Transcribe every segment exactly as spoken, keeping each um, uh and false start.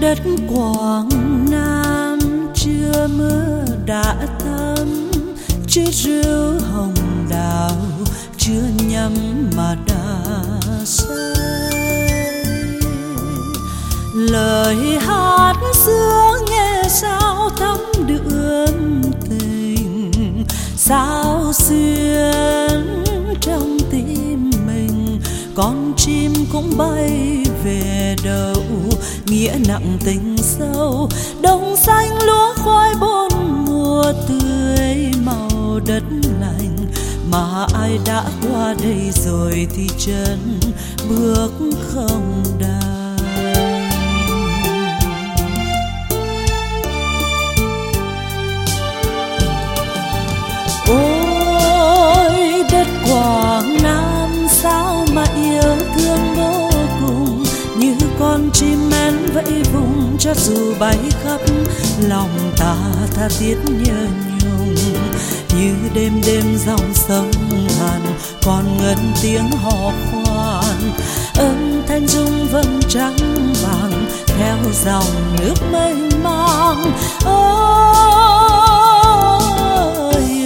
đất Quảng Nam chưa mưa đã thắm, chưa rượu hồng đào, chưa nhắm mà đã say. Lời hát xưa nghe sao thắm đượm tình, sao xuyên trong tim mình. Con chim cũng bay về đâu, nghĩa nặng tình sâu. Đồng xanh lúa khoai bốn mùa tươi màu đất lành, mà ai đã qua đây rồi thì chân bước không đành. Ôi đất Quảng Nam sao mà yêu thương vô cùng, như con chim én vẫy vùng cho dù bay khắp lòng ta tha thiết nhớ nhung. Như đêm đêm dòng sông Hàn còn ngân tiếng hò khoan, âm thanh rung vầng trắng vàng theo dòng nước mênh mang. Ôi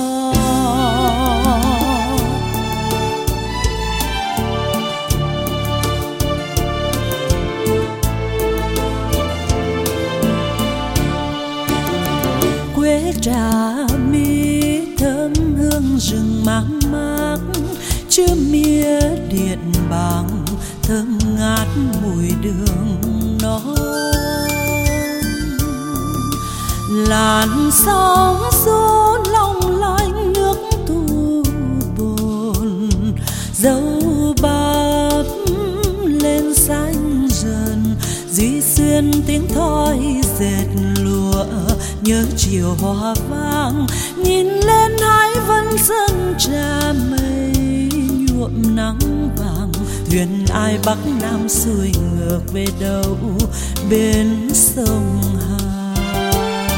quê Trà My thơm hương rừng mang mát, chưa mía điện bằng thơm ngát mùi đường non. Làn sóng xô long lanh nước thu bồn, dâu bắp lên xanh dần, duy xuyên tiếng thoi dệt lụa. Nhớ chiều hoa vàng nhìn lên hai vân sơn trà mây nhuộm nắng vàng. Thuyền ai bắc nam xuôi ngược về đâu bên sông Hàn.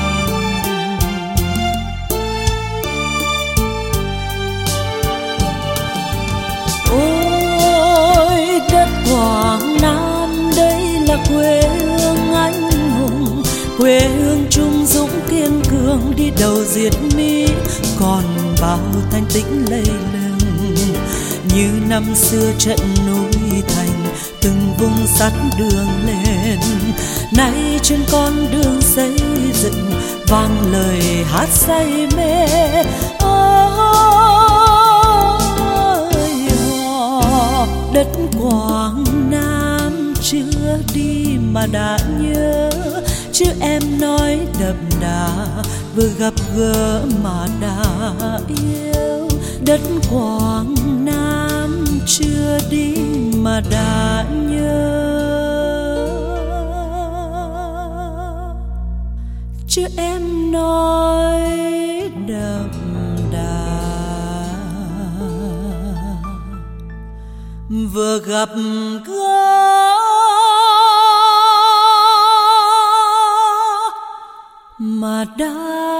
Ôi đất Quảng Nam đây là quê hương anh hùng, quê hương trung dũng kiên cường đi đầu diệt Mỹ, còn bao thanh tĩnh lây lừng như năm xưa trận núi thành từng vùng sắt đường lên. Nay trên con đường xây dựng vang lời hát say mê. Ôi đất Quảng Nam chưa đi mà đã nhớ, chứ em nói đậm đà vừa gặp gỡ mà đã yêu. Đất Quảng Nam chưa đi mà đã nhớ, chứ em nói đậm đà vừa gặp gỡ mà đã